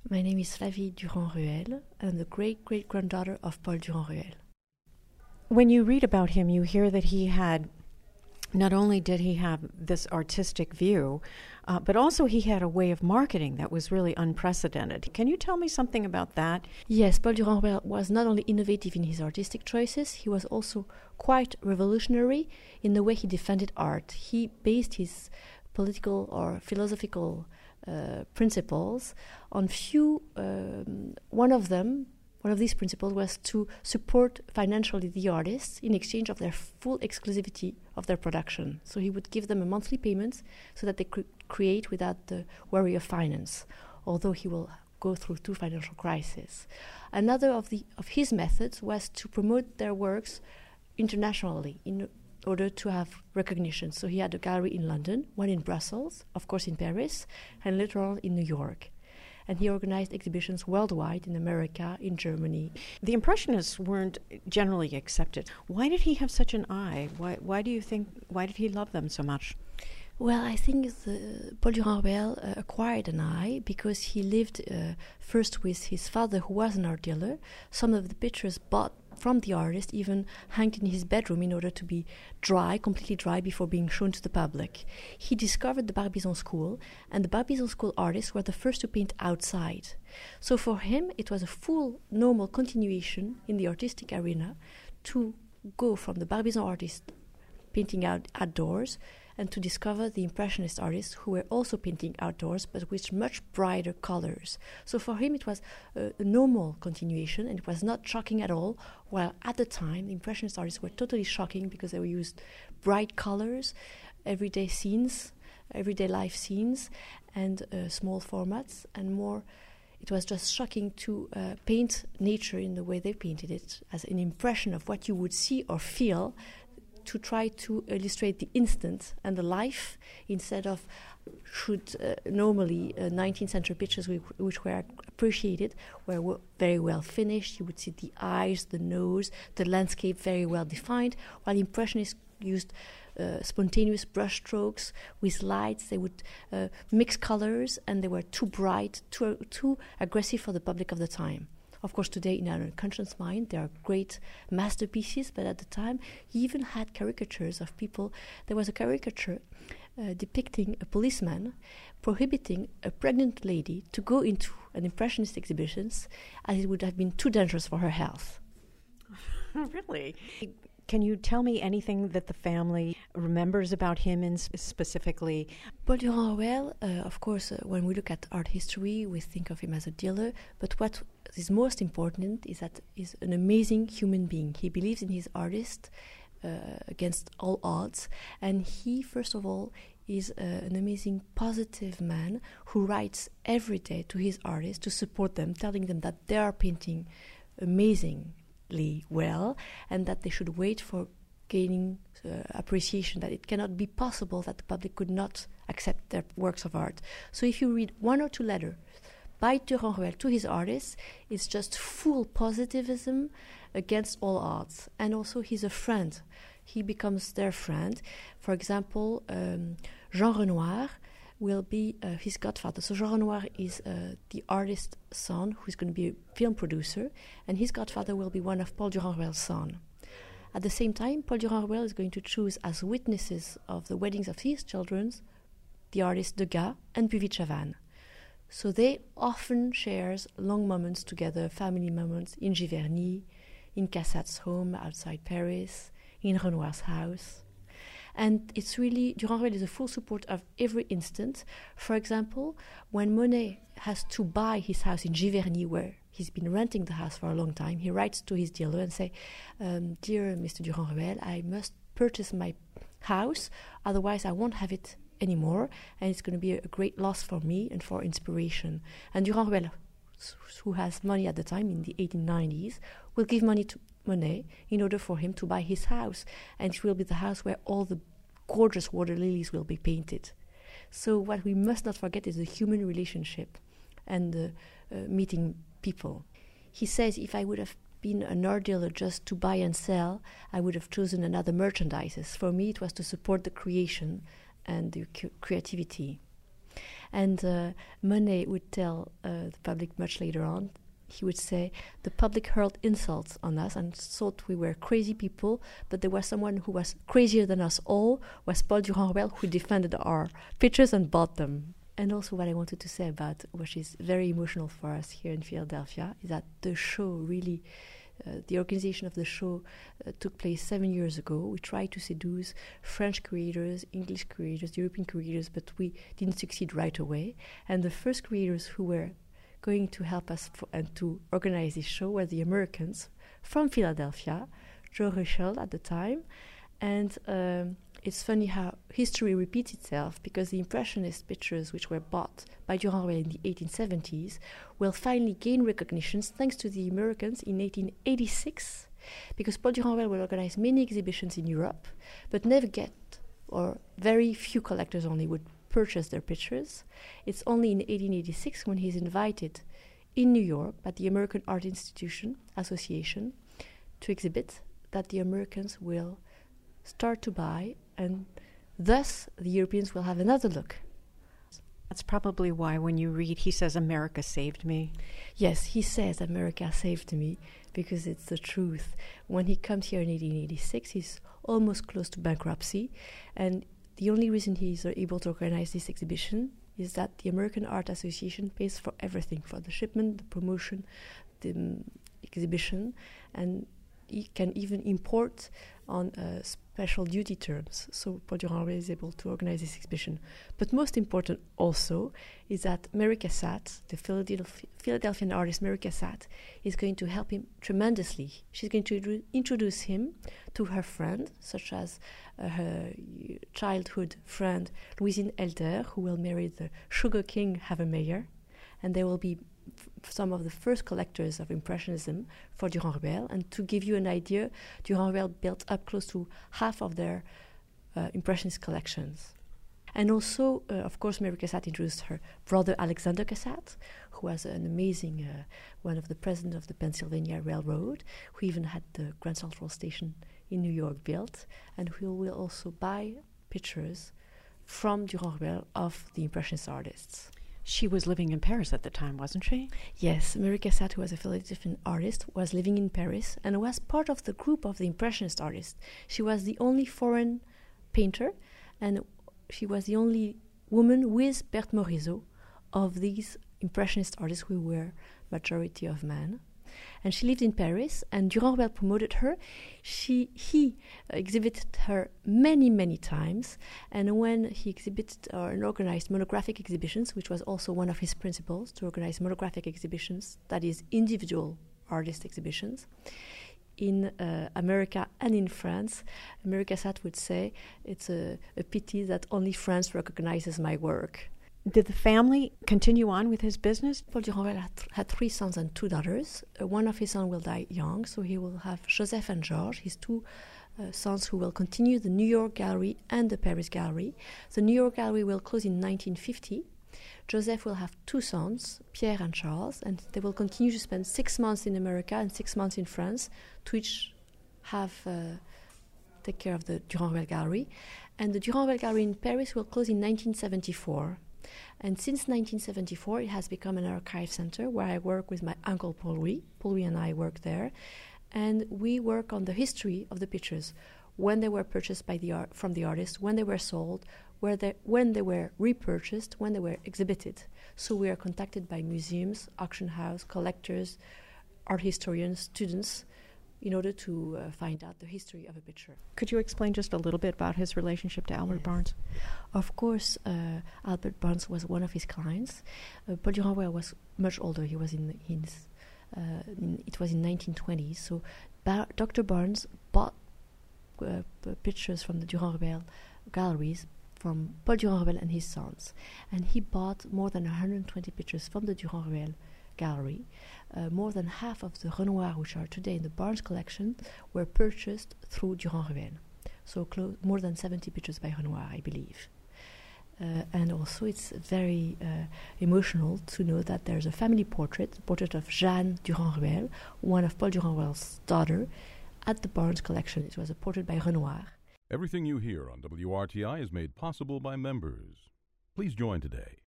My name is Flavie Durand-Ruel. I'm the great-great-granddaughter of Paul Durand-Ruel. When you read about him, you hear that he had, not only did he have this artistic view, but also he had a way of marketing that was really unprecedented. Can you tell me something about that? Yes, Paul Durand-Ruel was not only innovative in his artistic choices, he was also quite revolutionary in the way he defended art. He based his political or philosophical principles on few. One of these principles was to support financially the artists in exchange of their full exclusivity of their production. So he would give them a monthly payment so that they could create without the worry of finance, although he will go through two financial crises. Another of his methods was to promote their works internationally in order to have recognition. So he had a gallery in London, one in Brussels, of course in Paris, and later on in New York. And he organized exhibitions worldwide in America, in Germany. The Impressionists weren't generally accepted. Why did he have such an eye? Why did he love them so much? Well, I think Paul Durand-Ruel acquired an eye because he lived first with his father, who was an art dealer. Some of the pictures bought from the artist even hung in his bedroom in order to be dry, completely dry, before being shown to the public. He discovered the Barbizon School, and the Barbizon School artists were the first to paint outside. So for him, it was a full, normal continuation in the artistic arena to go from the Barbizon artist painting outdoors and to discover the Impressionist artists who were also painting outdoors but with much brighter colors. So for him it was a normal continuation, and it was not shocking at all, while at the time the Impressionist artists were totally shocking because they used bright colors, everyday scenes, everyday life scenes, and small formats, and more. It was just shocking to paint nature in the way they painted it, as an impression of what you would see or feel, to try to illustrate the instant and the life, instead of normally 19th century pictures which were appreciated were very well finished. You would see the eyes, the nose, the landscape very well defined, while Impressionists used spontaneous brush strokes with lights. They would mix colors, and they were too bright, too aggressive for the public of the time. Of course, today, in our unconscious mind, they are great masterpieces, but at the time, he even had caricatures of people. There was a caricature depicting a policeman prohibiting a pregnant lady to go into an Impressionist exhibitions, as it would have been too dangerous for her health. Really? Can you tell me anything that the family remembers about him specifically? Paul Durand-Ruel, of course, when we look at art history, we think of him as a dealer, but what is most important is that he's an amazing human being. He believes in his artist against all odds, and he, first of all, is an amazing positive man who writes every day to his artists to support them, telling them that they are painting amazingly well, and that they should wait for gaining appreciation, that it cannot be possible that the public could not accept their works of art. So if you read one or two letters by Durand-Ruel to his artists, it's just full positivism against all odds. And also he's a friend. He becomes their friend. For example, Jean Renoir will be his godfather. So Jean Renoir is the artist's son, who is going to be a film producer, and his godfather will be one of Paul Durand-Ruel's son. At the same time, Paul Durand-Ruel is going to choose as witnesses of the weddings of his children the artists Degas and Puvis-Chavannes. So they often shares long moments together, family moments in Giverny, in Cassat's home outside Paris, in Renoir's house. And it's really, Durand-Ruel is a full support of every instant. For example, when Monet has to buy his house in Giverny, where he's been renting the house for a long time, he writes to his dealer and say, "Dear Mr. Durand-Ruel, I must purchase my house, otherwise I won't have it anymore, and it's going to be a great loss for me and for inspiration." And Durand-Ruel, who has money at the time in the 1890s, will give money to Monet in order for him to buy his house, and it will be the house where all the gorgeous water lilies will be painted. So what we must not forget is the human relationship and the meeting people. He says, if I would have been an art dealer just to buy and sell, I would have chosen another merchandises. For me, it was to support the creation and the creativity. And Monet would tell the public much later on, he would say, the public hurled insults on us and thought we were crazy people, but there was someone who was crazier than us all, was Paul Durand-Ruel, who defended our pictures and bought them. And also what I wanted to say about, which is very emotional for us here in Philadelphia, is that the show really, the organization of the show took place 7 years ago. We tried to seduce French creators, English creators, European creators, but we didn't succeed right away. And the first creators who were going to help us and to organize this show were the Americans from Philadelphia, Joe Ruschel at the time. And it's funny how history repeats itself, because the Impressionist pictures which were bought by Durand-Ruel in the 1870s will finally gain recognition thanks to the Americans in 1886, because Paul Durand-Ruel will organize many exhibitions in Europe, but never get, or very few collectors only would purchase their pictures. It's only in 1886 when he's invited in New York by the American Art Association to exhibit that the Americans will start to buy, and thus the Europeans will have another look. That's probably why when you read, he says, America saved me. Yes, he says, America saved me, because it's the truth. When he comes here in 1886, he's almost close to bankruptcy, and the only reason he's able to organize this exhibition is that the American Art Association pays for everything, for the shipment, the promotion, the exhibition, and he can even import on special duty terms. So Paul Durand-Ruel is able to organize this exhibition. But most important also is that Mary Cassatt, the Philadelphian artist Mary Cassatt, is going to help him tremendously. She's going to introduce him to her friends, such as her childhood friend Louisine Elder, who will marry the Sugar King Havemeyer, and they will be some of the first collectors of Impressionism for Durand-Ruel. And to give you an idea, Durand-Ruel built up close to half of their Impressionist collections. And also, of course, Mary Cassatt introduced her brother Alexander Cassatt, who was an amazing, one of the presidents of the Pennsylvania Railroad, who even had the Grand Central Station in New York built, and who will also buy pictures from Durand-Ruel of the Impressionist artists. She was living in Paris at the time, wasn't she? Yes, Mary Cassatt, who was a Philadelphian artist, was living in Paris and was part of the group of the Impressionist artists. She was the only foreign painter, and she was the only woman with Berthe Morisot of these Impressionist artists, who were majority of men. And she lived in Paris, and Durand-Ruel promoted her. He exhibited her many, many times, and when he exhibited and organized monographic exhibitions, which was also one of his principles, to organize monographic exhibitions, that is, individual artist exhibitions, in America and in France, Mary Cassatt would say, it's a pity that only France recognizes my work. Did the family continue on with his business? Paul Durand-Ruel had 3 sons and 2 daughters. One of his sons will die young, so he will have Joseph and Georges, his 2 sons, who will continue the New York Gallery and the Paris Gallery. The New York Gallery will close in 1950. Joseph will have 2 sons, Pierre and Charles, and they will continue to spend 6 months in America and 6 months in France, to each have take care of the Durand-Ruel Gallery. And the Durand-Ruel Gallery in Paris will close in 1974. And since 1974, it has become an archive center where I work with my uncle Paul Louis. Paul Louis and I work there. And we work on the history of the pictures, when they were purchased by from the artist, when they were sold, when they were repurchased, when they were exhibited. So we are contacted by museums, auction house, collectors, art historians, students, in order to find out the history of a picture. Could you explain just a little bit about his relationship to Albert Barnes? Of course, Albert Barnes was one of his clients. Paul Durand-Ruel was much older. He was it was in 1920. So Dr. Barnes bought pictures from the Durand-Ruel galleries from Paul Durand-Ruel and his sons. And he bought more than 120 pictures from the Durand-Ruel gallery. More than half of the Renoir, which are today in the Barnes collection, were purchased through Durand-Ruel. So more than 70 pictures by Renoir, I believe. And also it's very emotional to know that there's a family portrait of Jeanne Durand-Ruel, one of Paul Durand-Ruel's daughter, at the Barnes collection. It was a portrait by Renoir. Everything you hear on WRTI is made possible by members. Please join today